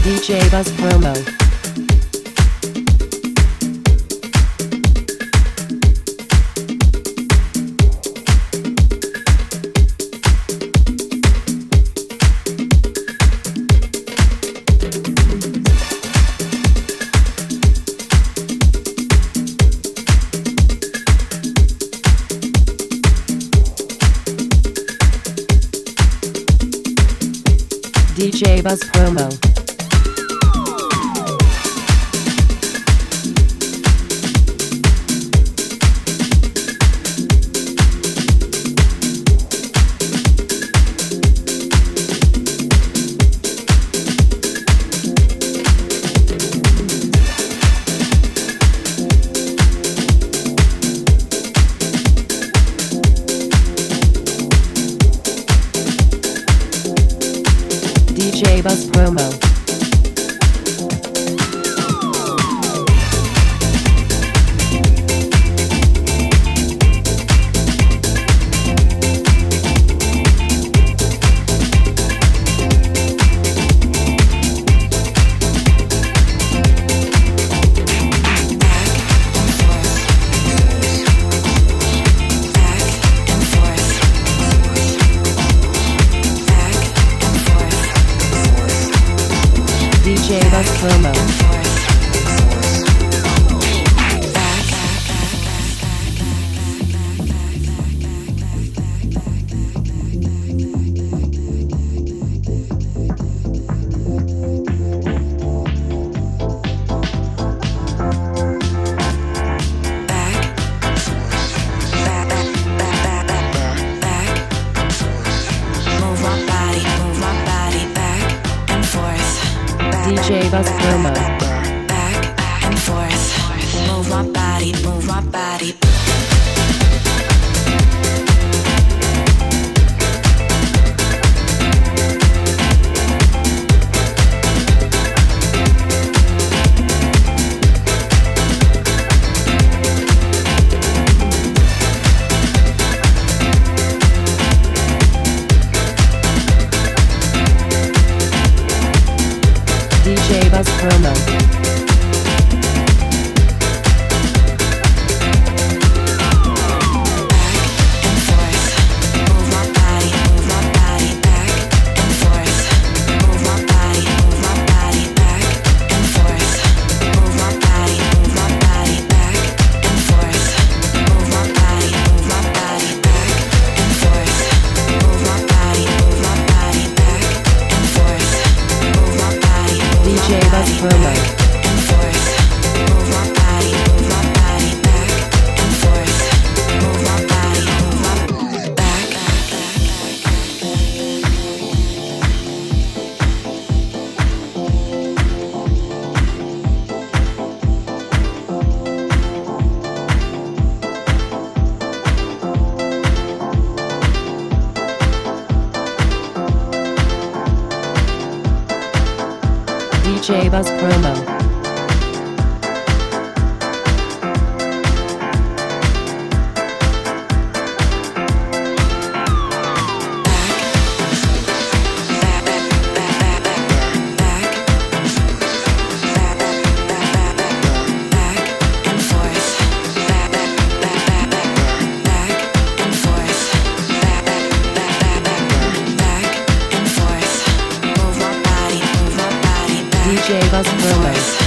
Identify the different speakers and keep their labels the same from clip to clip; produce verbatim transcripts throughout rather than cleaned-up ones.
Speaker 1: D J Buzz Promo. D J Buzz Promo. D J Buzz Promo. D J Buzz Promo. D J Buzz Promo.
Speaker 2: Back and forth. Move my body, move my body.
Speaker 1: D J Buzz Promo. D J Buzz Promo. D J Buzz Promo. D J Buzz Promo.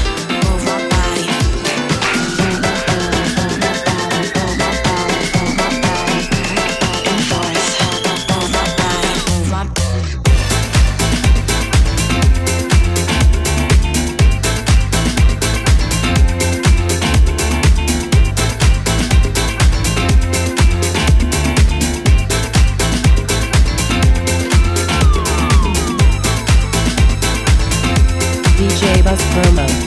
Speaker 1: D J Buzz Promo.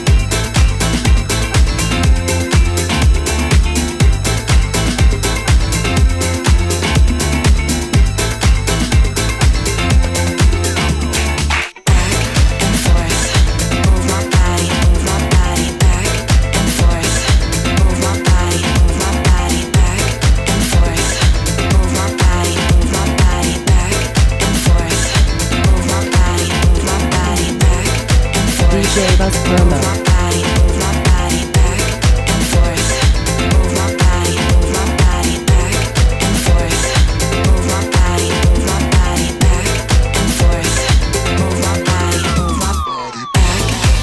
Speaker 1: D J Buzz Promo.
Speaker 2: Move my body, move my body back and forth. Move my body, move my body back and forth. Move my body, move my body back and forth. Move my body, move my body back.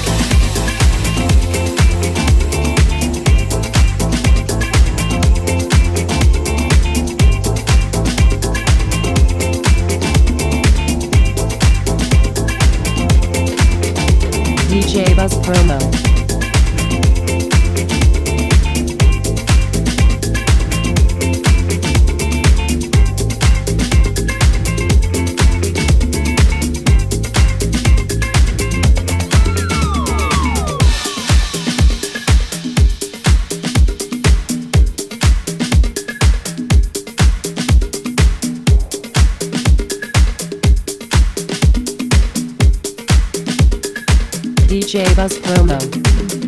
Speaker 1: D J Buzz Promo. D J Buzz Promo.